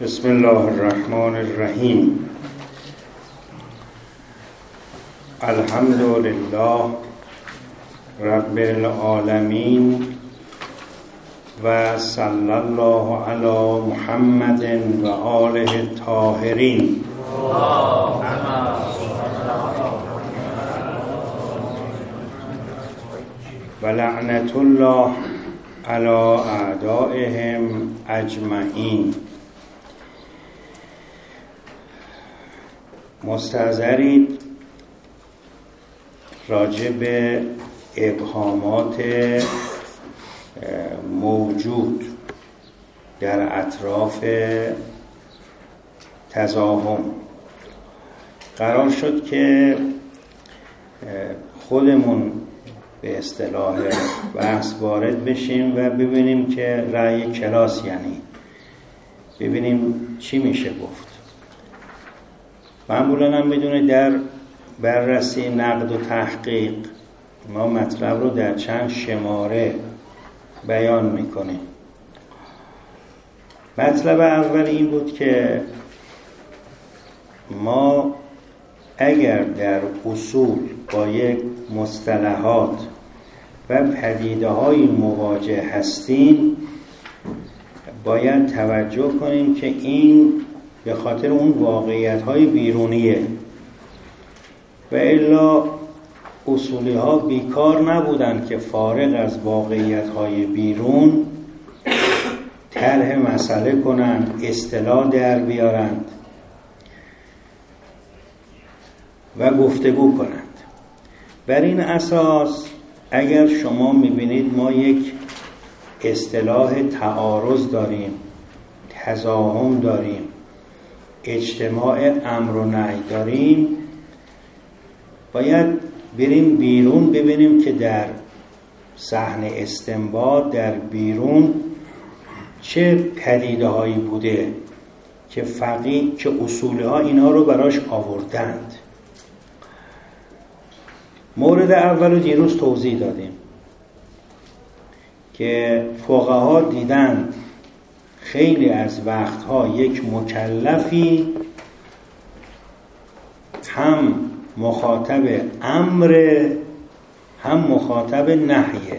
بسم الله الرحمن الرحیم. الحمد لله رب العالمین و صلی الله علی محمد و آله الطاهرین. و لعنت الله علی اعدائهم اجمعین. مستحضرید راجع به ابهامات موجود در اطراف تزاحم قرار شد که خودمون به اصطلاح بحث وارد بشیم و ببینیم که رأی کلاس یعنی ببینیم چی میشه گفت. معمولاً هم میدونه در بررسی نقد و تحقیق ما مطلب رو در چند شماره بیان میکنیم. مطلب اول این بود که ما اگر در اصول با یک مصطلحات و پدیده‌های مواجه هستیم باید توجه کنیم که این به خاطر اون واقعیت‌های بیرونیه و الا اصولی‌ها بیکار نبودن که فارغ از واقعیت‌های بیرون طرح مسئله کنند، اصطلاح در بیارند و گفتگو کنند. بر این اساس اگر شما می‌بینید ما یک اصطلاح تعارض داریم، تزاحم داریم، اجتماع امر و نهی داریم، باید بریم بیرون ببینیم که در صحن استنباط در بیرون چه پدیده هایی بوده که فقیه که اصولی ها اینا رو براش آوردند. مورد اول رو دیروز توضیح دادیم که فقها دیدند خیلی از وقتها یک مکلفی هم مخاطب امر هم مخاطب نهیه.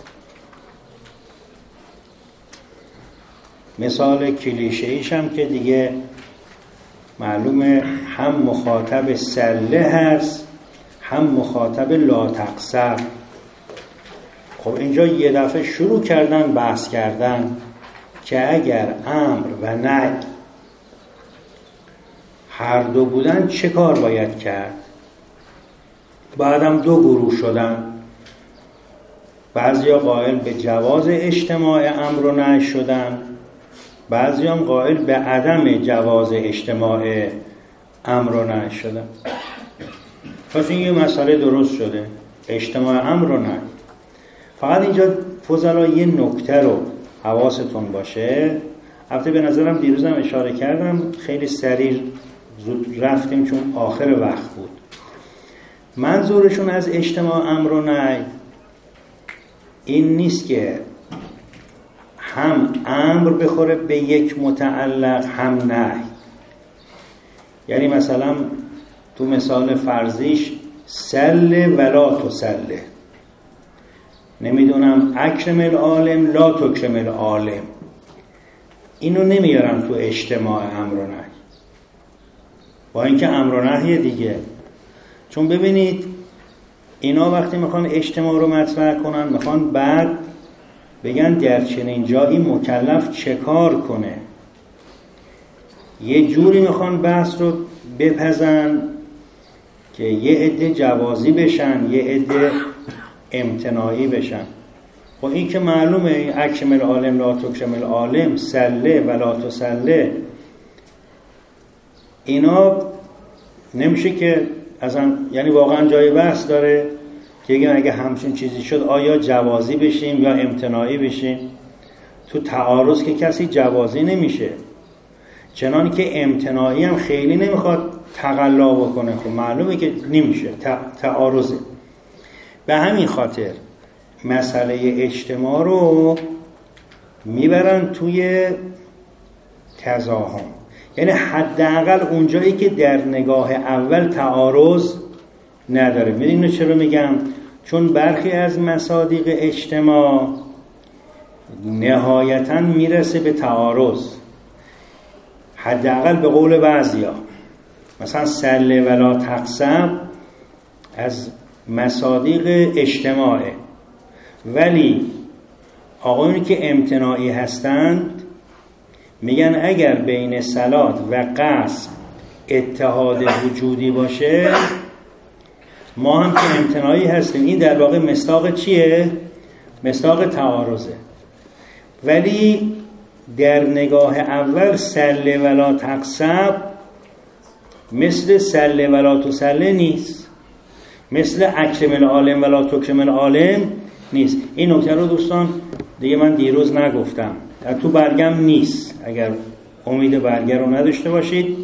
مثال کلیشه‌ایش هم که دیگه معلومه هم مخاطب سله هست هم مخاطب لا تقصر. خب اینجا یه دفعه شروع کردن بحث کردن که اگر امر و نهی هر دو بودن چه کار باید کرد؟ بعدم دو گروه شدن، بعضیا قائل به جواز اجتماع امر و نهی شدن، بعضیا هم قائل به عدم جواز اجتماع امر و نهی شدن. پس این یه مسئله درست شده، اجتماع امر و نهی. فقط اینجا فضلا یه نکته رو حواستون باشه. البته به نظرم دیروزم اشاره کردم، خیلی سریع زود رفتیم چون آخر وقت بود. منظورشون از اجتماع امر و نهی این نیست که هم امر بخوره به یک متعلق هم نهی. یعنی مثلا تو مثال فرضیش سل ولا تسله، نمیدونم اکرم العالم لا تکرم العالم، اینو نمیارن تو اجتماع امر و نهی، با اینکه امر و نهی دیگه. چون ببینید اینا وقتی میخوان اجتماع رو مطرح کنن میخوان بعد بگن در چنین جایی مکلف چه کار کنه. یه جوری میخوان بحث رو بپزن که یه عده جوازی بشن یه عده امتناعی بشن. خب این که معلومه اکرم العالم لا تکرم العالم، سله ولا تسله، اینا نمیشه که اصلا، یعنی واقعا جای بحث داره که اگه همچین چیزی شد آیا جوازی بشیم یا امتناعی بشیم. تو تعارض که کسی جوازی نمیشه، چنانی که امتناعی هم خیلی نمیخواد تقلا بکنه. خب معلومه که نمیشه، تعارضه. به همین خاطر مسئله اجتماع رو میبرن توی تزاحم، یعنی حداقل اونجایی که در نگاه اول تعارض نداره. میدونید چرا میگم؟ چون برخی از مصادیق اجتماع نهایتاً میرسه به تعارض، حداقل به قول بعضیا. مثلا سله ولا تقسم از مصادیق اجتماعه، ولی آقایونی که امتناعی هستند میگن اگر بین صلات و قسم اتحاد وجودی باشه ما هم که امتناعی هستیم. این در واقع مصداق چیه؟ مصداق تعارضه. ولی در نگاه اول سله ولا تقسم مثل سله ولا تسله نیست، مثل اکرم العالم ولا تکرم العالم نیست. این نکته رو دوستان دیگه من دیروز نگفتم، تو برگم نیست، اگر امید برگه رو نداشته باشید.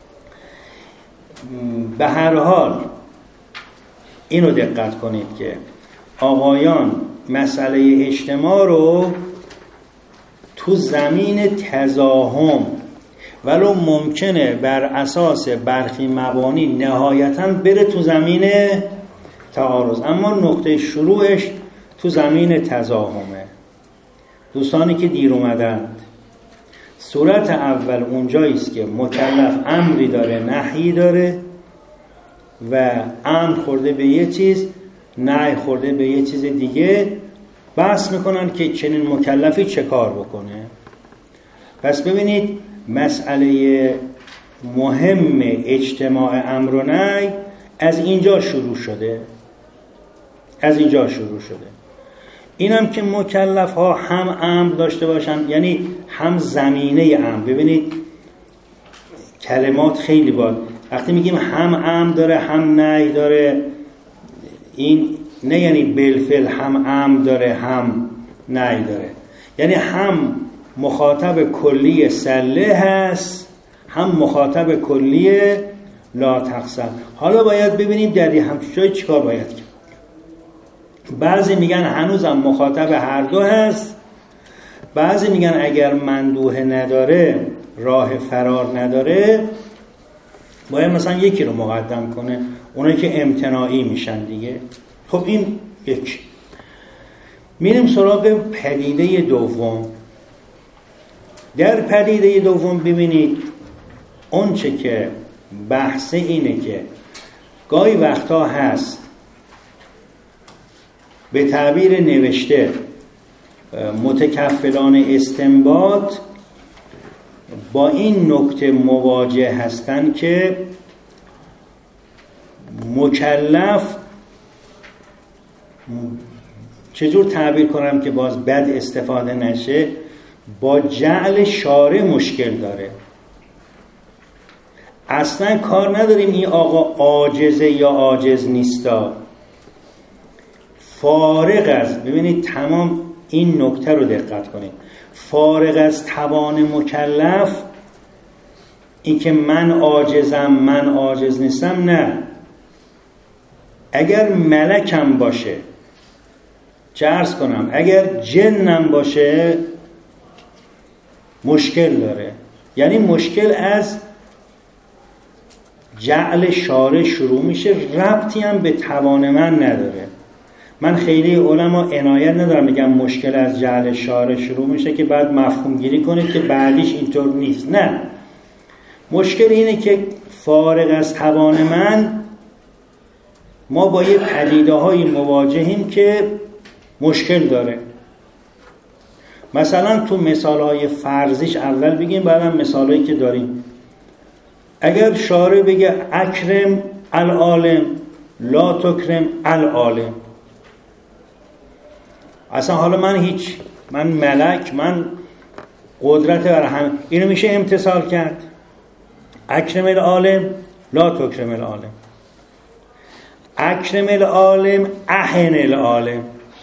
به هر حال اینو دقت کنید که آقایان مسئله اجتماع رو تو زمین تزاحم ولو ممکنه بر اساس برخی مبانی نهایتاً بره تو زمین تعارض، اما نقطه شروعش تو زمین تزاحمه. دوستانی که دیر اومدند، صورت اول اونجاییست که مکلف امری داره نهی داره و امر خورده به یه چیز نهی خورده به یه چیز دیگه، بحث میکنن که چنین مکلفی چه کار بکنه. پس ببینید مسئله مهم اجتماع امر و نهی از اینجا شروع شده، از اینجا شروع شده. اینم که مکلف ها هم امر داشته باشن، یعنی هم زمینه امر. ببینید کلمات خیلی باد، وقتی میگیم هم امر داره هم نهی داره، این نه یعنی بالفعل هم امر داره هم نهی داره، یعنی هم مخاطب کلی سله هست هم مخاطب کلی لا تقسم. حالا باید ببینیم در این همچون جای چیکار باید کرد. بعضی میگن هنوزم مخاطب هر دو هست، بعضی میگن اگر مندوحه نداره، راه فرار نداره، باید مثلا یکی رو مقدم کنه، اونایی که امتناعی میشن دیگه. خب این یک. میریم سراغ پدیده دوم. در پدیده دوم ببینید اون چه که بحث اینه که گاهی وقتا هست به تعبیر نوشته متکفلان استنباط با این نکته مواجه هستن که مکلف، چجور تعبیر کنم که باز بد استفاده نشه، با جعل شارع مشکل داره. اصلا کار نداریم این آقا عاجزه یا عاجز نیستا، فارغ از، ببینید تمام این نکته رو دقت کنید، فارغ از توان مکلف، این که من عاجزم من عاجز نیستم، نه. اگر ملکم باشه، چه عرض کنم، اگر جنم باشه مشکل داره. یعنی مشکل از جعل شارع شروع میشه، ربطی هم به توان من نداره. من خیلی علما عنایت ندارم میگم مشکل از جعل شارع شروع میشه که بعد مفهوم گیری کنید که بعدیش اینطور نیست. نه، مشکل اینه که فارغ از توان من ما با یه پدیده های مواجهیم که مشکل داره. مثلا تو مثال های فرضیش اول بگیم، بعدم مثال هایی که داریم. اگر شارع بگه اکرم العالم لا تکرم العالم، اصلا حالا من ملک، من قدرت بر همه، اینو میشه امتثال کرد. اکرم العالم لا تکرم العالم، اکرم العالم اهن العالم،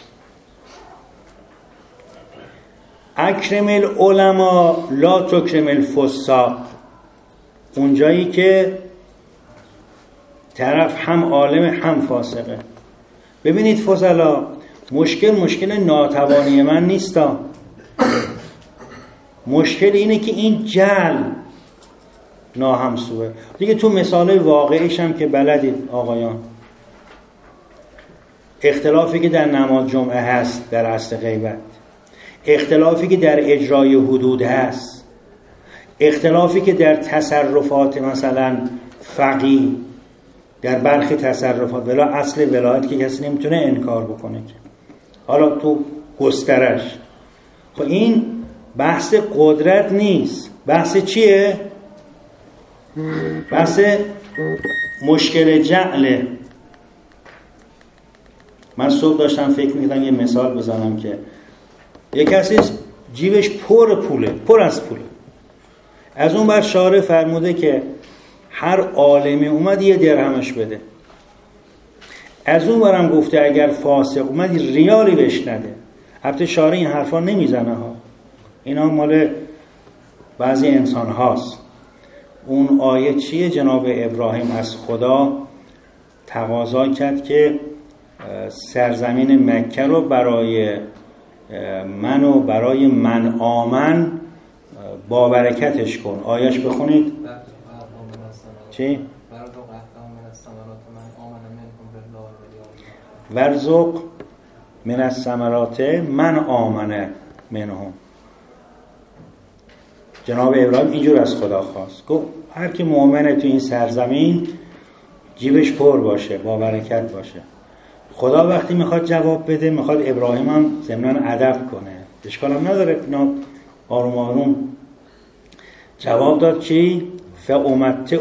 اکرم العلماء لا تکرم الفساق. اونجایی که طرف هم عالم هم فاسقه. ببینید فضلا، مشکل ناتوانی من نیستا، مشکل اینه که این جعل ناهمسوه. دیگه تو مثال واقعیش هم که بلدید آقایان، اختلافی که در نماز جمعه هست در اصل غیبت، اختلافی که در اجرای حدود هست، اختلافی که در تصرفات مثلا فقیه، در برخی تصرفات ولی اصل ولایت که کسی نمیتونه انکار بکنه. حالا تو گسترش، خب این بحث قدرت نیست. بحث چیه؟ بحث مشکل جعله. من صبح داشتم فکر می‌کردم یه مثال بزنم که یک کسی جیبش پر از پوله، از اون بر شارع فرموده که هر عالمی اومد یه درهمش بده، از اون برم گفته اگر فاسق اومد ریالی بهش نده. البته شارع این حرفا نمیزنه ها، اینا مال بعضی انسان هاست. اون آیه چیه؟ جناب ابراهیم از خدا تقاضا کرد که سرزمین مکه رو برای من و برای من آمن با برکتش کن. آیهش بخونید. چی؟ ورزق من الثمرات من آمن منهم. جناب ابراهیم اینجور از خدا خواست، گفت هر کی مؤمنه تو این سرزمین جیبش پر باشه، با برکت باشه. خدا وقتی میخواد جواب بده، میخواد ابراهیم هم ضمناً ادب کنه، اشکال هم نداره. اینا آروم آروم جواب داد چی؟ فامتعه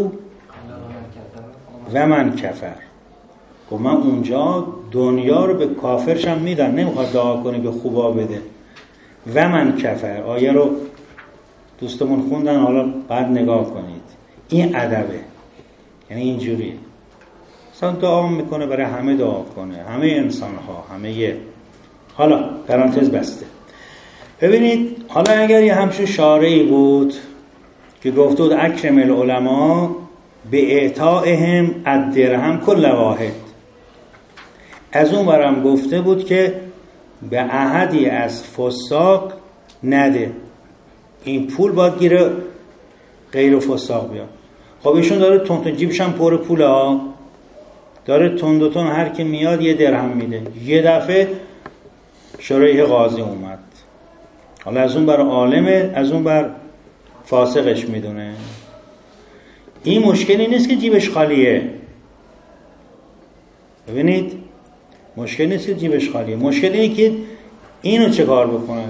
و من کفر. گفت من اونجا دنیا رو به کافرشم میدن، نمیخواد دعا کنه به خوبا بده. و من کفر آیه رو دوستمون خوندن، حالا بعد نگاه کنید. این ادبه، یعنی اینجوریه. مثلا دعا میکنه برای همه دعا کنه، همه انسان ها، همه. حالا پرانتز بسته. ببینید حالا اگر یه همچون شارعی بود که گفته بود اکرم العلماء به اعطائهم الدرهم کل واحد، از اون برم گفته بود که به احدی از فساق نده، این پول باید گیره غیر فساق بیاد. خب ایشون داره تون جیبش هم پر پوله ها، داره تون هر کی میاد یه درهم میده. یه دفعه شریح قاضی اومد، حالا از اون بر عالمه، از اون بر فاسقش میدونه. این مشکلی نیست که جیبش خالیه. ببینید مشکل نیست که جیبش خالیه، مشکل اینه که اینو چه کار بکنه.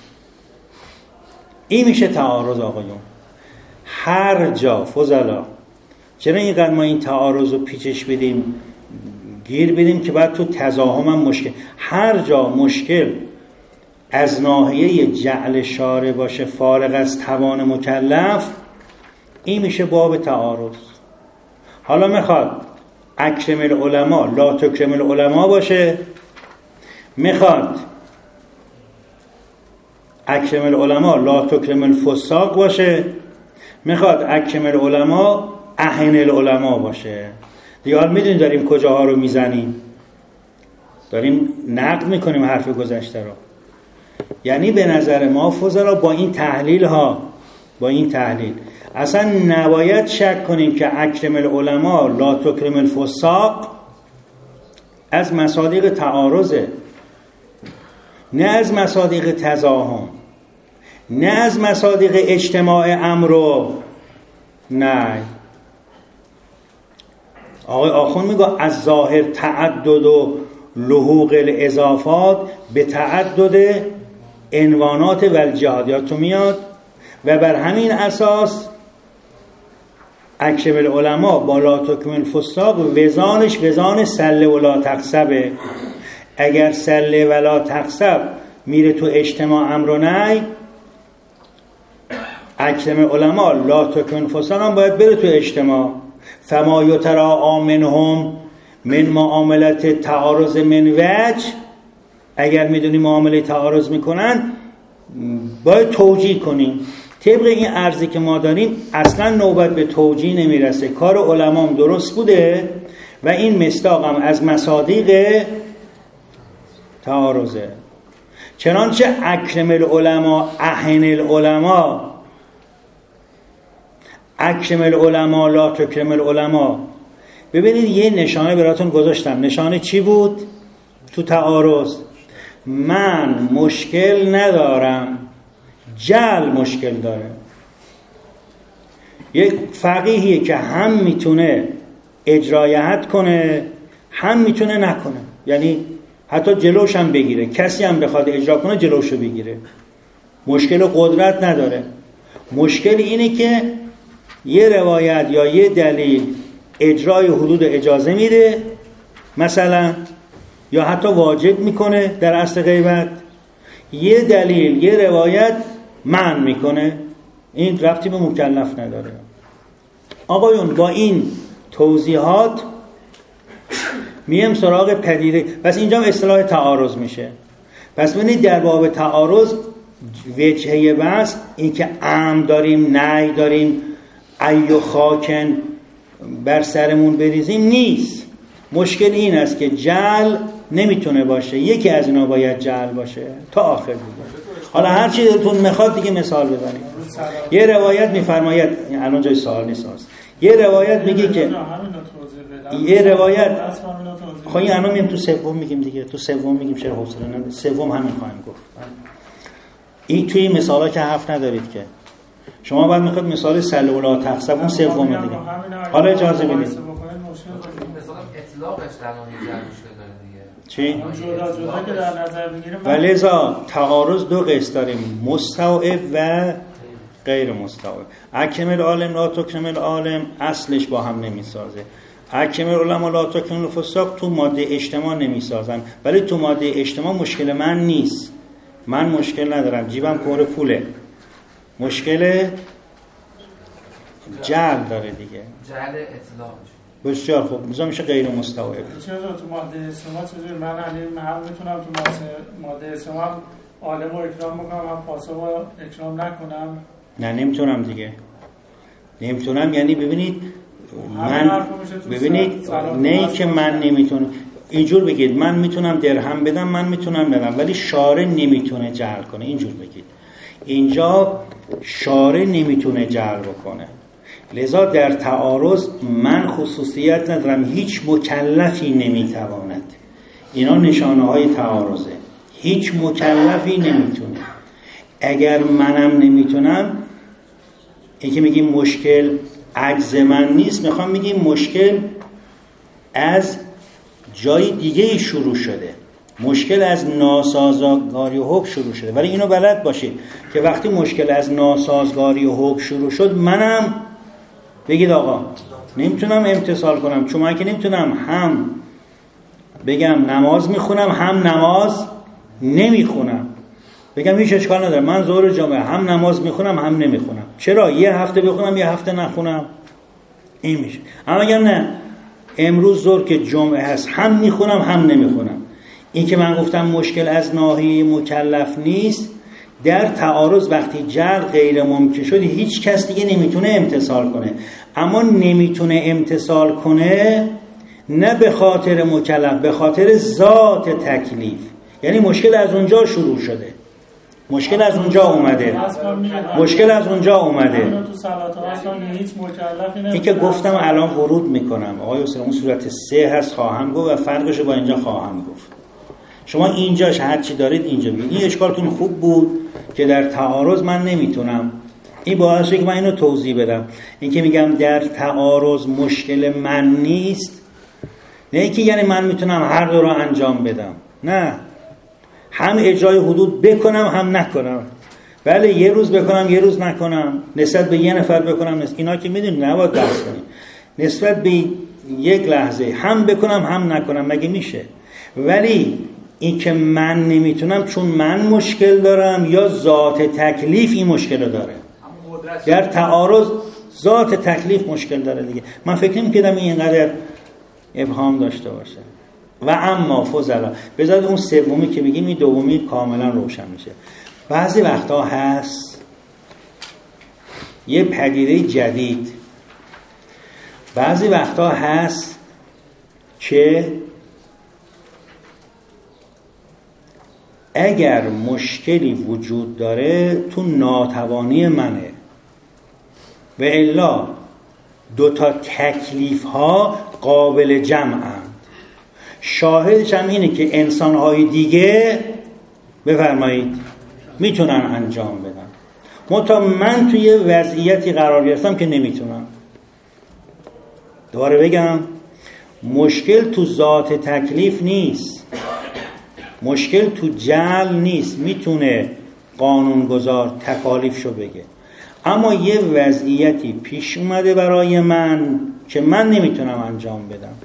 این میشه تعارض آقایون. هر جا فضلا، چرا اینقدر ما این تعارض رو پیچش بدیم، گیر بدیم که بعد تو تضاهم هم مشکل. هر جا مشکل از ناحیه جعل شارع باشه فارغ از توان مکلف، این میشه باب تعارض. حالا میخواد اکرم العلماء لا تکرم العلماء باشه، میخواد اکرم العلماء لا تکرم الفساق باشه، میخواد اکرم العلماء اهن العلماء باشه. دیگه حال میدونید داریم کجاها رو میزنیم، داریم نقد میکنیم حرف گذشته رو. یعنی به نظر ما فضلا با این تحلیل اصلا نباید شک کنیم که اکرم العلماء لا تکرم الفساق از مصادیق تعارضه، نه از مصادیق تضاهم، نه از مصادیق اجتماع امر. نه، آقای آخوند میگه از ظاهر تعدد و لحوق الاضافات به تعدد عنوانات والجهادیات تو میاد و بر همین اساس اکرم العلماء با لا تکرم الفساق وزانش وزان سله و لا تقصبه. اگر سله و لا تقصب میره تو اجتماع امر و نهی، اکرم العلماء لا تکرم الفساق هم باید بره تو اجتماع. فما یتراء منهم من معاملت تعارض من وجه، اگر میدونی معامله تعارض میکنن باید توجیه کنیم. طبق این عرضی که ما داریم اصلا نوبت به توجیه نمیرسه، کار علما هم درست بوده و این مصداق هم از مصادیق تعارضه. چنانچه اکرم العلماء اهن العلماء، اکرم العلماء لا تکرم العلماء. ببینید یه نشانه براتون گذاشتم. نشانه چی بود؟ تو تعارض من مشکل ندارم، جعل مشکل داره. یک فقیهیه که هم میتونه اجرایت کنه هم میتونه نکنه، یعنی حتی جلوش هم بگیره، کسی هم بخواد اجرا کنه جلوشو بگیره، مشکل قدرت نداره. مشکل اینه که یه روایت یا یه دلیل اجرای حدود اجازه میده مثلا، یا حتی واجب میکنه در اصل غیبت، یه دلیل یه روایت منع میکنه، این ربطی به مکلف نداره. آقایون با این توضیحات میم سراغ پدیده. پس اینجا اصطلاح تعارض میشه. پس ببینید در باب تعارض وجهه بحث این که امر داریم نهی داریم ایو خاکن بر سرمون بریزیم نیست. مشکل این است که جعل نمیتونه باشه، یکی از اینا باید جعل باشه تا آخر دیگه. حالا هر چی دلتون میخواد دیگه مثال بزنید. یه روایت میفرماید، الان جای سوال نیست، یه روایت میگه که یه روایت خب این الان میگم تو سوم میگیم دیگه، تو سوم میگیم چرا حوصله ندارید، سوم همین خواهیم گفت. این توی مثالا که حرف ندارید که شما بعد میخواد مثال سلولا تخصب اون سومه دیگه. حالا اجازه بدید مثلا اطلاقش در اون مشکل داره دیگه. چی؟ جدا که در نظر بگیریم ولذا تعارض دو قسم داریم، مستوعب و غیر مستوعب. اکمل عالم لا تکمل عالم اصلش با هم نمیسازه. اکمل علما لا تکمل فساق تو ماده اجتماع نمیسازن، ولی تو ماده اجتماع مشکل من نیست. من مشکل ندارم، جیبم پر پوله. مشکل جعل داره دیگه، جعل اطلاق. بسیار خوب، میذارم میشه غیر مستوعب. چرا تو ماده اجتماع چجوری من هم میتونم تو ماده اجتماع عالم رو اکرام بکنم هم فاسق رو اکرام نکنم؟ نه نمیتونم دیگه، نمیتونم. یعنی ببینید من ببینید نه که من نمیتونم اینجور بگید من میتونم درهم بدم، من میتونم بدم، ولی شارع نمیتونه جعل کنه. اینجور بگید اینجا شارع نمیتونه جعل بکنه. لذا در تعارض من خصوصیت ندارم، هیچ مکلفی نمیتواند. اینا نشانه های تعارضه. هیچ مکلفی نمیتونه. اگر منم نمیتونم، این که میگیم مشکل عجز من نیست، میخوام بگیم مشکل از جای دیگه شروع شده، مشکل از ناسازگاری و حکم شروع شده. ولی اینو بلد باشید که وقتی مشکل از ناسازگاری و حکم شروع شد، منم بگید آقا نمیتونم امتثال کنم، چون من که نمیتونم هم بگم نماز میخونم هم نماز نمیخونم، بگم هیچ اشکال نداره من ظهر جمعه هم نماز میخونم هم نمیخونم. چرا؟ یه هفته بخونم یه هفته نخونم، این میشه. اما اگر نه امروز ظهر که جمعه هست هم میخونم هم نمیخونم، این که من گفتم مشکل از ناحیه مکلف نیست. در تعارض وقتی جعل غیر ممکن شد، هیچ کس دیگه نمیتونه امتثال کنه. اما نمیتونه امتثال کنه نه به خاطر مکلف، به خاطر ذات تکلیف. یعنی مشکل از اونجا شروع شده، مشکل از اونجا اومده، مشکل از اونجا اومده. این که گفتم الان ورود میکنم آقای حسین، اون صورت 3 هست خواهم گفت و فرقش با اینجا خواهم گفت. شما اینجاش هر چی دارید اینجا بگید. این اشکالتون خوب بود که در تعارض من نمیتونم. این باعث شد که من اینو توضیح بدم. این که میگم در تعارض مشکل من نیست، نه اینکه یعنی من میتونم هر دو رو انجام بدم، نه، هم اجرای حدود بکنم هم نکنم. بله یه روز بکنم یه روز نکنم، نسبت به یه نفر بکنم، اینا که میدونید نباید بحث کنیم. نسبت به یک لحظه هم بکنم هم نکنم مگه میشه؟ ولی این که من نمیتونم چون من مشکل دارم یا ذات تکلیف این مشکل رو داره. در تعارض ذات تکلیف مشکل داره دیگه. من فکر نمی‌کردم اینقدر ابهام داشته باشه. و اما فضلا بذارید اون سومی که بگیم این دومی کاملا روشن میشه. بعضی وقتا هست یه پدیده جدید، بعضی وقتا هست که اگر مشکلی وجود داره تو ناتوانی منه، و الا دوتا تکلیف ها قابل جمعند. شاهدش هم اینه که انسانهای دیگه بفرمایید میتونن انجام بدن، منتها من توی وضعیتی قرار گرفتم که نمیتونم. دوباره بگم مشکل تو ذات تکلیف نیست، مشکل تو جعل نیست. میتونه قانونگذار تکالیفشو بگه، اما یه وضعیتی پیش اومده برای من که من نمیتونم انجام بدم.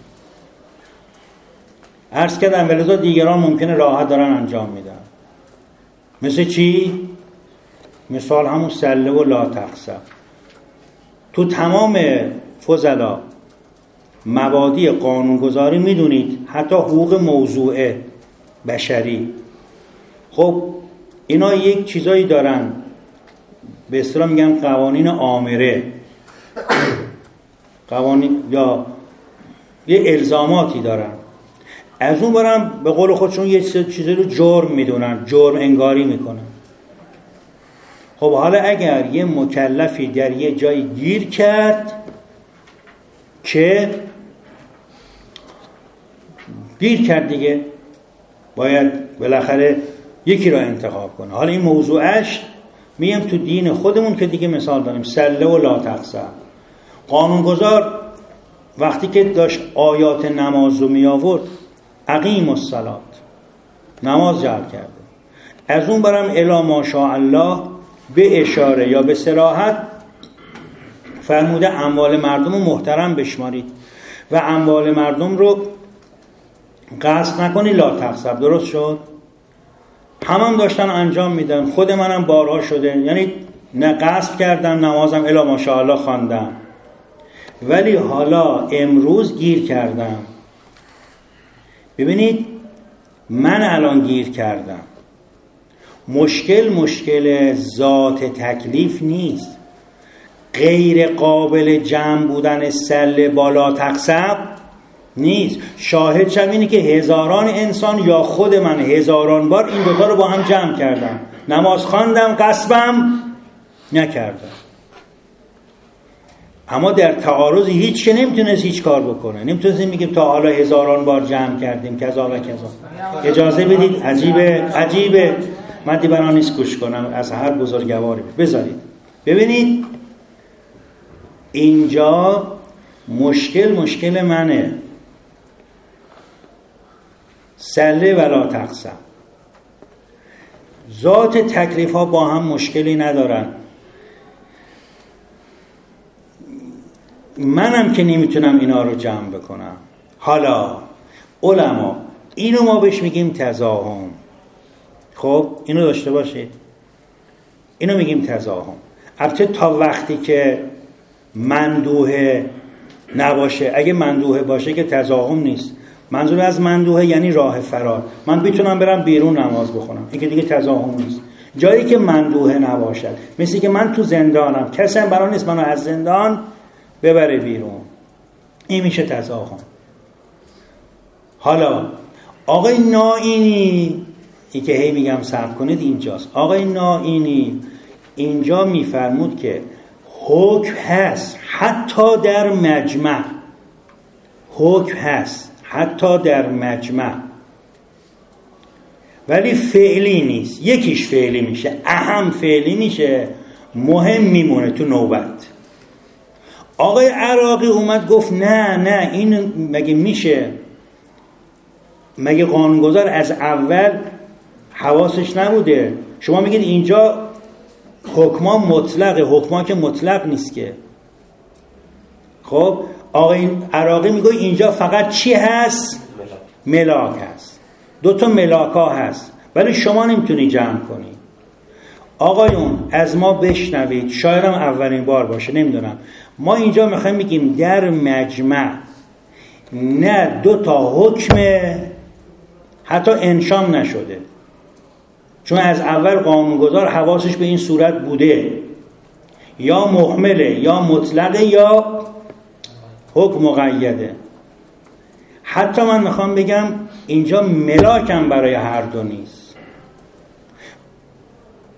عرض کردم ولذا دیگران ممکنه راحت دارن انجام میدن. مثل چی؟ مثال همون سله و لا تقسم. تو تمام فضلا مبادی قانونگذاری میدونید، حتی حقوق موضوعه بشری، خب اینا یک چیزایی دارن به اصطلاح میگن قوانین آمره، قوانین یا یه الزاماتی دارن. از اون برم به قول خودشون یه چیزی رو جرم میدونن، جرم انگاری میکنن. خب حالا اگر یه مکلفی در یه جایی گیر کرد که گیر کرد دیگه، باید بالاخره یکی را انتخاب کنه. حالا این موضوعش میم تو دین خودمون که دیگه مثال داریم سله و لا تقسم. قانونگذار وقتی که داشت آیات نماز رو می آورد اقیم الصلاة، نماز جعل کرده. از اون برم الا ماشاءالله به اشاره یا به صراحت فرموده اموال مردم رو محترم بشمارید و اموال مردم رو قصد نکنی لا تقسم. درست شد؟ هم داشتن انجام میدن، خود منم بارها شده، یعنی نه قصد کردم نمازم الا ماشاءالله خواندم، ولی حالا امروز گیر کردم. ببینید من الان گیر کردم، مشکل ذات تکلیف نیست، غیر قابل جمع بودن سله بالا تقسم نیست. شاهد شم اینه که هزاران انسان یا خود من هزاران بار این دوتا رو با هم جمع کردم، نماز خواندم قصبم نکردم. اما در تعارض هیچ که نمیتونست هیچ کار بکنه، نمیتونست میگیم تا حالا هزاران بار جمع کردیم کذا و کذا. اجازه بدید عجیبه من دیبران نیست گوش کنم، از هر بزرگواری بذارید. ببینید اینجا مشکل منه، سله ولا تقسم. ذات تکلیف ها با هم مشکلی ندارن. منم که نمیتونم اینا رو جمع بکنم. حالا علما اینو ما بهش میگیم تزاحم. خب اینو داشته باشید، اینو میگیم تزاحم. البته تا وقتی که مندوحه نباشه. اگه مندوحه باشه که تزاحم نیست. منظور از مندوحه یعنی راه فرار. من میتونم برم بیرون نماز بخونم، این که دیگه تزاحم نیست. جایی که مندوحه نباشد، مثل که من تو زندانم، کسی هم برای نیست منو از زندان ببره بیرون، این میشه تزاحم. حالا آقای نائینی، این که هی میگم صبر کنید اینجاست، آقای نائینی اینجا میفرمود که حکم هست حتی در مجمع، حکم هست حتی در مجمع، ولی فعلی نیست. یکیش فعلی میشه، اهم فعلی میشه، مهم میمونه تو نوبت. آقای عراقی اومد گفت نه این مگه میشه؟ مگه قانونگذار از اول حواسش نبوده؟ شما میگید اینجا حکما مطلقه، حکما که مطلق نیست که. خب آقای عراقی میگه اینجا فقط چی هست؟ ملاک هست، دوتا ملاکا هست، ولی شما نمیتونی جمع کنی. آقایون از ما بشنوید، شاید هم اولین بار باشه نمیدونم، ما اینجا میخوایم بگیم در مجمع نه دوتا حکم حتی انشام نشده، چون از اول قانونگذار حواسش به این صورت بوده، یا محمله یا مطلقه یا حکم مقیده. حتی من میخوام بگم اینجا ملاکم برای هر دو نیست.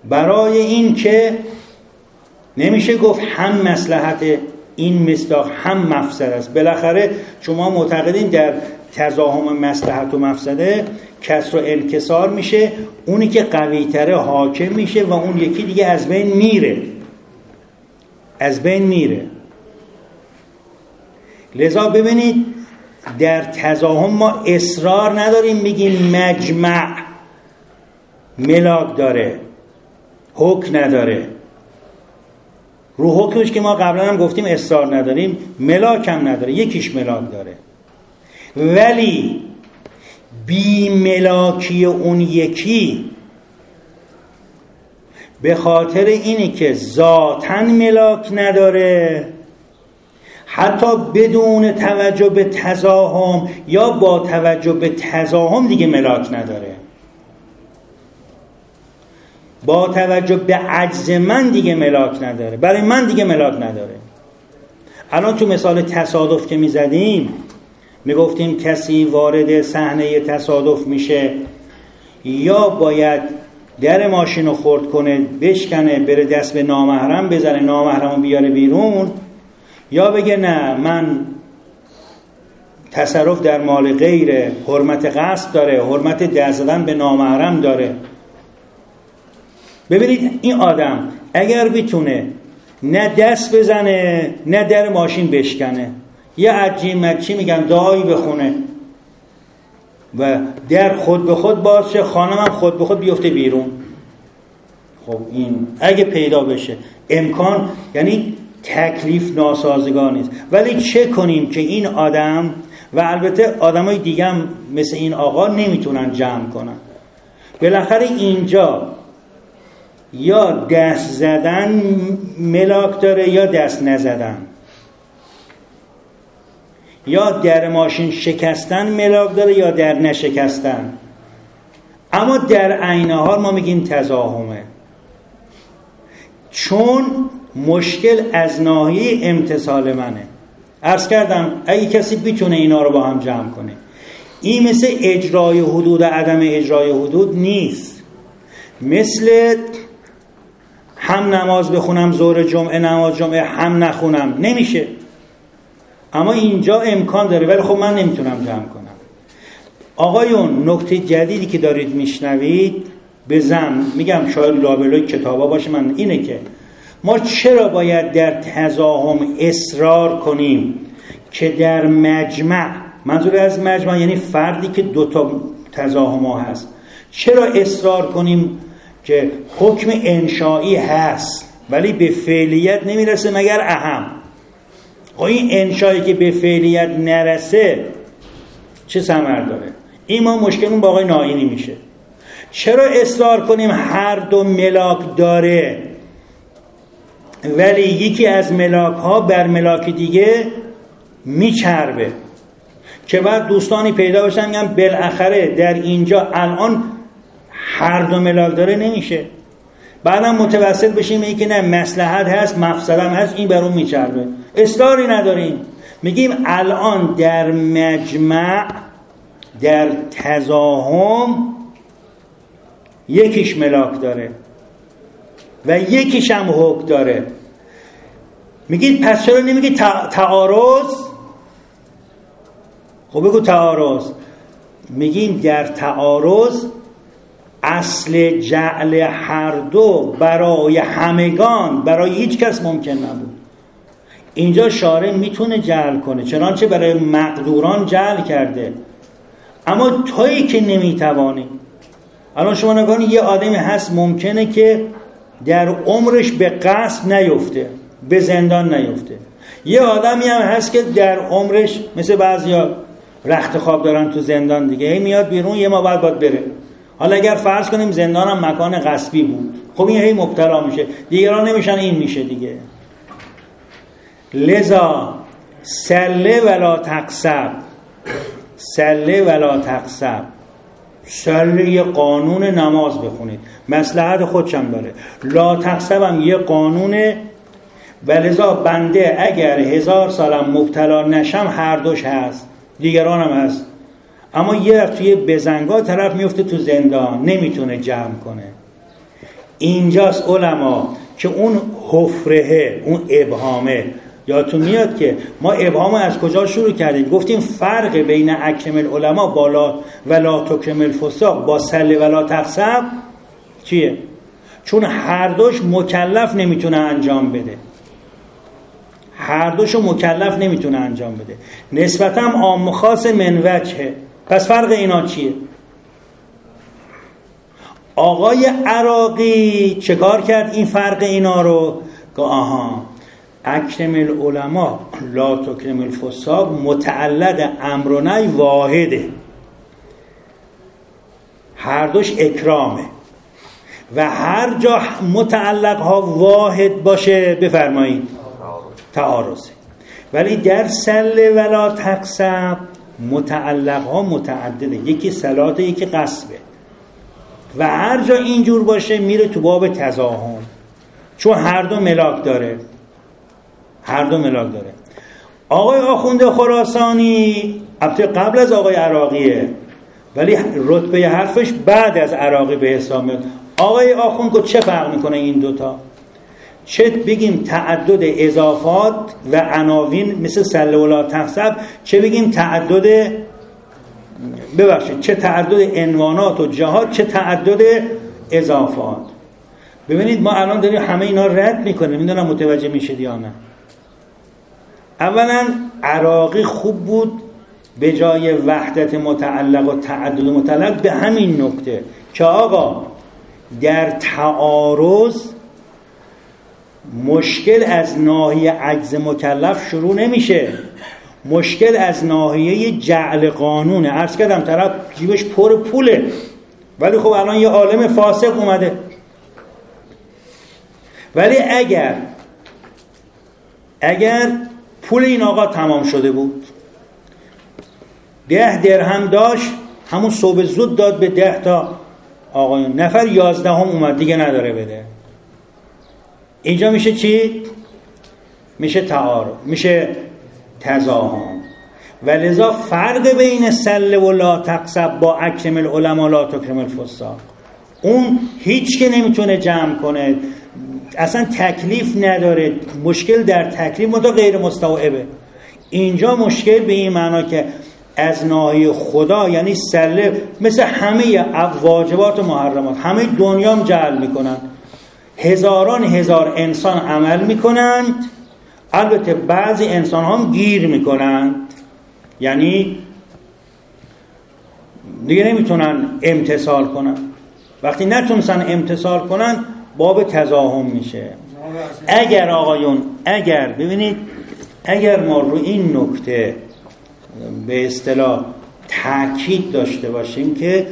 برای این که نمیشه گفت هم مصلحت این مصداق هم مفسد است. بالاخره شما معتقدین در تزاحم مصلحت و مفسده کسر و انکسار میشه، اونی که قوی تره حاکم میشه و اون یکی دیگه از بین میره. لذا ببینید در تزاحم ما اصرار نداریم میگیم مجمع ملاک داره، حکم نداره. رو حکمش که ما قبلا هم گفتیم اصرار نداریم، ملاک هم نداره، یکیش ملاک داره. ولی بی ملاکی اون یکی به خاطر اینی که ذاتاً ملاک نداره، حتی بدون توجه به تزاحم یا با توجه به تزاحم دیگه ملاک نداره، با توجه به عجز من دیگه ملاک نداره، برای من دیگه ملاک نداره. الان تو مثال تصادف که میزدیم میگفتیم کسی وارد صحنه تصادف میشه، یا باید در ماشین رو خرد کنه بشکنه بره دست به نامحرم بزنه نامحرم رو بیاره بیرون، یا بگه نه من تصرف در مال غیره، حرمت غصب داره، حرمت دست زدن به نامحرم داره. ببینید این آدم اگر بتونه نه دست بزنه نه در ماشین بشکنه، یه عجی میگن دعایی بخونه و در خود به خود باز شه، خانم هم خود به خود بیفته بیرون، خب این اگه پیدا بشه امکان، یعنی تکلیف ناسازگار نیست. ولی چه کنیم که این آدم و البته آدمای دیگه هم مثل این آقا نمیتونن جمع کنن، بالاخره اینجا یا دست زدن ملاک داره یا دست نزدن، یا در ماشین شکستن ملاک داره یا در نشکستن. اما در عین حال ما میگیم تزاحمه، چون مشکل از ناحیه امتثال منه. عرض کردم اگه کسی بتونه اینا رو با هم جمع کنه، این مثل اجرای حدود و عدم اجرای حدود نیست. مثل هم نماز بخونم ظهر جمعه نماز جمعه هم نخونم نمیشه، اما اینجا امکان داره، ولی خب من نمیتونم جمع کنم. آقایون نکته جدیدی که دارید میشنوید بزن میگم شاید لابلای کتابا باشه، من اینه که ما چرا باید در تزاحم اصرار کنیم که در مجمع، منظور از مجمع یعنی فردی که دوتا تزاحم ها هست، چرا اصرار کنیم که حکم انشایی هست ولی به فعلیت نمیرسه مگر اهم؟ این انشایی که به فعلیت نرسه چه ثمر داره؟ این ما مشکلمون با آقای ناینی میشه. چرا اصرار کنیم هر دو ملاک داره ولی یکی از ملاک ها بر ملاک دیگه میچربه، که بعد دوستانی پیدا بشن میگن بالاخره در اینجا الان هر دو ملاک داره نمیشه، بعدم متوسط بشیم میگه که نه مصلحت هست مفسدم هست، این بر اون میچربه. اصراری نداریم، میگیم الان در مجمع در تزاحم یکیش ملاک داره و یکیش هم حکم داره. میگید پس چرا نمیگید تعارض؟ خب بگو تعارض. میگیم در تعارض اصل جعل هر دو برای همگان، برای هیچ کس ممکن نبود. اینجا شارع میتونه جعل کنه، چنانچه برای مقدوران جعل کرده، اما تویی که نمیتوانی. الان شما نگاه یه آدمی هست ممکنه که در عمرش به قصد نیفته، به زندان نیفته. یه آدمی هم هست که در عمرش مثل بعضیا رخت خواب دارن تو زندان دیگه، هی میاد بیرون یه ما بعد بره. حالا اگر فرض کنیم زندان هم مکان غصبی بود، خب این هی مبتلا میشه، دیگران نمیشن، این میشه دیگه. لذا سله ولا تقصب، سله ولا تقصب، سله یه قانون نماز بخونید، مصلحت خودشم داره، لا تقصب هم یه قانونه، و لذا بنده اگر 1000 سالم مبتلا نشم هر دوش هست، دیگران هم هست، اما یه توی بزنگاه طرف میفته تو زندان نمیتونه جمع کنه. اینجاست علما که اون حفره، اون ابهامه، یادتون میاد که ما ابهام از کجا شروع کردیم؟ گفتیم فرق بین اکرم العلماء بالا و لا تکرم الفساق با سل و لا تخسب چیه؟ چون هر دوش مکلف نمیتونه انجام بده، هر دوشو مکلف نمیتونه انجام بده، نسبتا عام و خاص من وجهه. پس فرق اینا چیه؟ آقای عراقی چه کار کرد این فرق اینا رو؟ که آها اکرم العلماء لا تکرم الفساق متعلق امر و نهی واحده، هر دوش اکرامه و هر جا متعلق ها واحد باشه بفرمایید تعارضه. ولی در سل ولا تقسم متعلق ها متعدده، یکی صلات یکی قصبه و هر جا اینجور باشه میره تو باب تضاهم، چون هر دو ملاک داره، هر دو ملاک داره. آقای آخوند خراسانی البته قبل از آقای عراقیه ولی رتبه حرفش بعد از عراقی به حساب میاد. آقای آخوند که چه فرق میکنه این دوتا؟ چه بگیم تعدد اضافات و عناوین مثل سله ولا تحسب، چه بگیم تعدد چه تعدد عنوانات و جهات، چه تعدد اضافات. ببینید ما الان داریم همه اینا رد میکنیم، نمیدونم متوجه میشید یا نه. اولا عراقی خوب بود به جای وحدت متعلق و تعدد متعلق به همین نکته که آقا در تعارض مشکل از ناحیه عجز مکلف شروع نمیشه، مشکل از ناحیه جعل قانونه. عرض کردم طرف جیبش پر پوله ولی خب الان یه عالم فاسق اومده. ولی اگر پول این آقا تمام شده بود، 10 درهم داشت، همون صبح زود داد به 10 تا آقایون، نفر 11 اومد دیگه نداره بده، اینجا میشه چی؟ میشه تعارض، میشه تضاهم. و لذا فرق بین سله و لا تقسب با اکرم العلماء لا تکرم الفساق، اون هیچ که نمیتونه جمع کنه، اصلا تکلیف نداره، مشکل در تکلیف متا غیر مستوعبه. اینجا مشکل به این معنا که از ناحیه خدا، یعنی سله مثل همه واجبات و محرمات همه دنیام جعل میکنن، هزاران هزار انسان عمل میکنند، البته بعضی انسان هم گیر میکنند، یعنی دیگه نمیتونن امتثال کنن. وقتی نتونستن امتثال کنن باب تضاهم میشه. اگر آقایون، اگر ببینید، اگر ما رو این نکته به اصطلاح تاکید داشته باشیم که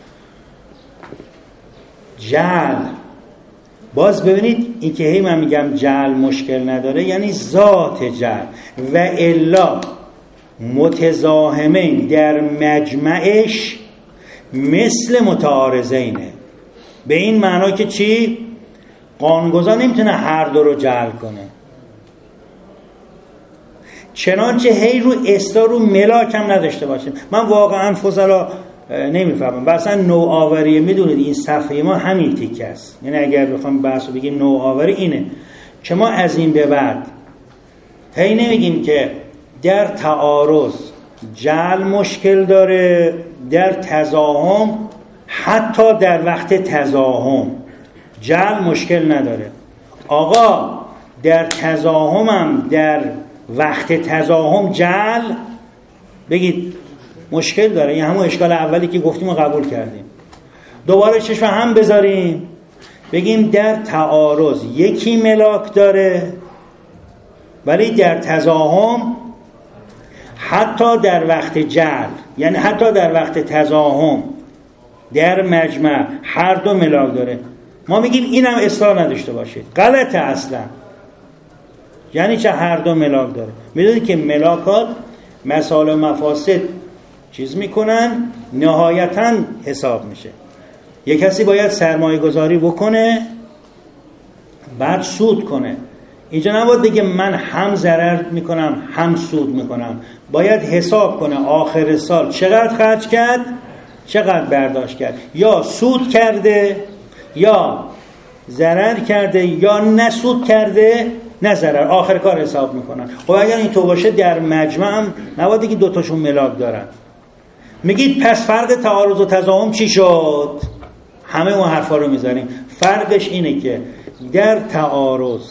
جعل، باز ببینید این که هی من میگم جعل مشکل نداره یعنی ذات جعل، و الا متضاهمین در مجمعش مثل متعارضینه، به این معنا که چی؟ قانونگذار نمیتونه هر دو رو جعل کنه، چنانچه هی رو استا رو ملاک هم نداشته باشیم. من واقعا فضلا نمیفهمم، اصلا نوآوری، میدونید این صفحه ما همین تیکه است، یعنی اگر بخوام بحثو بگیم نوآوری اینه که ما از این به بعد هی نمیگیم که در تعارض جعل مشکل داره، در تضاهم حتی در وقت تضاهم جعل مشکل نداره. آقا در تضاهمم در وقت تضاهم جعل بگید مشکل داره، این همون اشکال اولی که گفتیم و قبول کردیم. دوباره چشم هم بذاریم بگیم در تعارض یکی ملاک داره ولی در تضاهم حتی در وقت جعل، یعنی حتی در وقت تضاهم در مجمع هر دو ملاک داره. ما میگیم اینم اصلاح نداشته باشید، غلطه اصلا. یعنی چه هر دو ملاک داره؟ میدونید که ملاکات مسائل مفاسد چیز میکنن، نهایتاً حساب میشه. یک کسی باید سرمایه گذاری بکنه بعد سود کنه، اینجا نباید بگه من هم ضرر میکنم هم سود میکنم، باید حساب کنه آخر سال چقدر خرج کرد چقدر برداشت کرد، یا سود کرده یا ضرر کرده یا نه سود کرده نه ضرر، آخر کار حساب میکنن. خب اگر این تو باشه در مجمع هم نباید که دوتاشون ملاک دارن. میگید پس فرق تعارض و تضاهم چی شد؟ همه اون حرفا رو میزنیم. فرقش اینه که در تعارض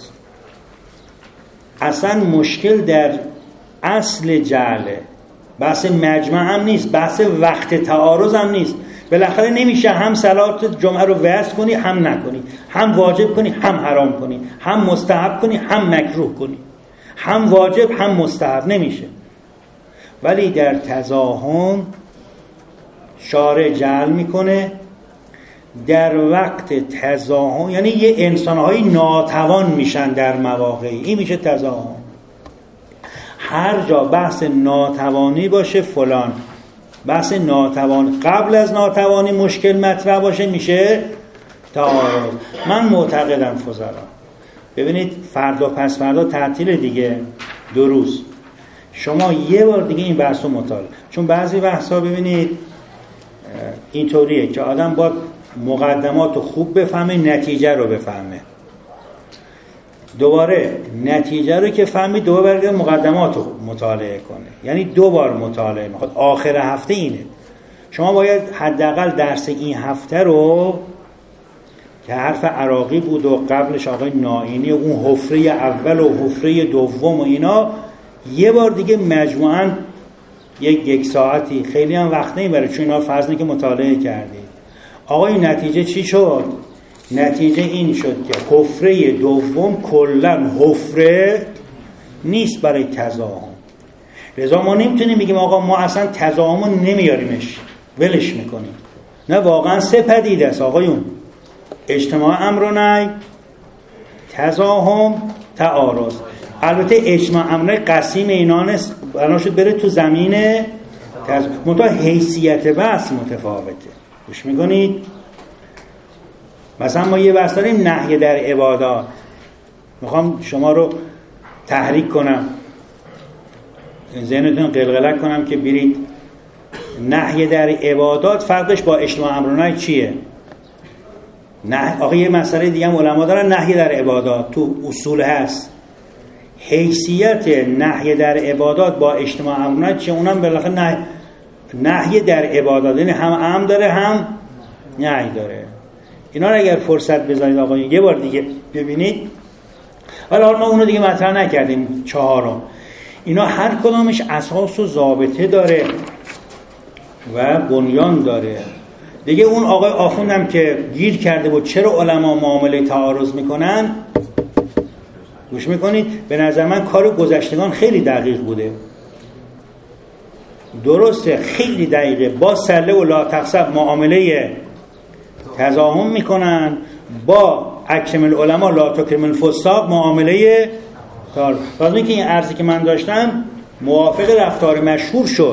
اصلا مشکل در اصل جعله، بحث مجمع هم نیست، بحث وقت تعارض هم نیست. بالاخره نمیشه هم صلات جمعه رو وصل کنی هم نکنی، هم واجب کنی هم حرام کنی، هم مستحب کنی هم مکروه کنی، هم واجب هم مستحب، نمیشه. ولی در تضاهم شارع جعل میکنه در وقت تضاهم، یعنی یه انسانهای ناتوان میشن در مواقعی، این میشه تضاهم. هر جا بحث ناتوانی باشه فلان، بحث ناتوان قبل از ناتوانی مشکل مطرح باشه میشه تعارض. من معتقدم فضلا، ببینید فردا پس فردا تعطیل دیگه 2 روز، شما یه بار دیگه این بحث رو مطالعه، چون بعضی بحثا ببینید اینطوریه که آدم باید مقدمات رو خوب بفهمه، نتیجه رو بفهمه، دوباره نتیجه رو که فهمید دوباره برگرده مقدمات رو مطالعه کنه، یعنی 2 بار مطالعه میخواد. آخر هفته اینه، شما باید حداقل درس این هفته رو که حرف عراقی بود و قبلش آقای نائینی، اون حفره اول و حفره دوم و اینا، یه بار دیگه مجموعاً یک ساعتی، خیلی هم وقت نمیبره چون اینا فرض که مطالعه کردید. آقای نتیجه چی شد؟ نتیجه این شد که حفره دوم کلن حفره نیست برای تضاهم. لذا ما نمیتونیم بگیم آقا ما اصلا تضاهم رو نمیاریمش، ولش میکنیم. نه، واقعا 3 پدیده است آقایون: اجتماع امر و نهی، تضاهم، تعارض. البته اجتماع امر قسیم اینان بنا شد بره تو زمین منتها حیثیت بحث متفاوته. گوش میکنید؟ مثلا ما یه بحث داریم نهی در عبادات، میخوام شما رو تحریک کنم، ذهنتون قلقلک کنم که برید. نهی در عبادات فرقش با اجتماع امر و نهی چیه؟ آقا یه مسئله دیگه هم علما دارن، نهی در عبادات تو اصول هست. حیثیت نهی در عبادات با اجتماع امر و نهی چیه؟ اونم بالاخره نهی در عبادات، یعنی هم امر داره هم نهی داره. اینا رو اگر فرصت بذارید آقایون یه بار دیگه ببینید. ولی حالا ما اونو دیگه مطرح نکردیم. 4، اینا هر کدامش اساس و ضابطه داره و بنیان داره دیگه. اون آقای آخوندم که گیر کرده بود چرا علما معامله تعارض میکنن، گوش میکنید؟ به نظر من کار گذشتگان خیلی دقیق بوده. درسته خیلی دقیقه، با سله و لا تخسب معامله تضاهم میکنن، با اکرم العلماء لا تکرم الفساق معامله تعارض. لازمه که این عرضی که من داشتم موافق رفتار مشهور شد.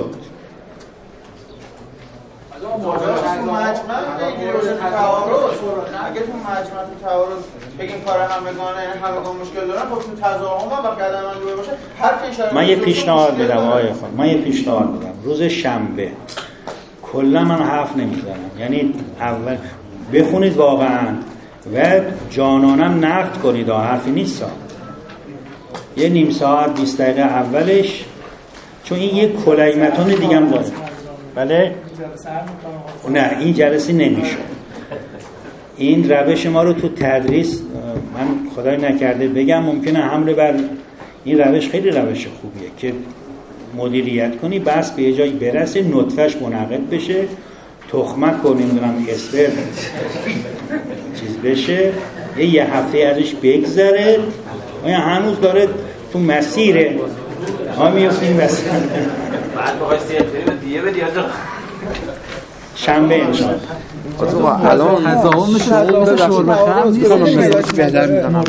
اگه تو مجمع تو تعارض بگیم کار همگان مشکل دارن، خب تو تضاهم و قدم من باشه هر من یه پیشنهاد بدم آقای خان، من یه پیشنهاد بدم. روز شنبه کلا من حرف نمیزنم، یعنی اول بخونید واقعا و جانانم نقد کنید، حرفی نیست. یه نیم ساعت 20 دقیقه اولش، چون این یه کلای متن دیگه هم داره. بله؟ نه این جلسه نمیشه. این روش ما رو تو تدریس، من خدای نکرده بگم ممکنه حمله بر این روش خیلی روش خوبیه که مدیریت کنی، بس به یه جایی برسه، نطفهش منعقد بشه، تخمک و نمیدونم اسپرم چیز بشه، یه هفته ازش بگذره، هنوز داره تو مسیره ما میفتیم مسیر. بعد بخوای سیرتری دیگه بدی آجا شنبه انشاءالله. الان تضاهم شما مثل شرب خمر نیست.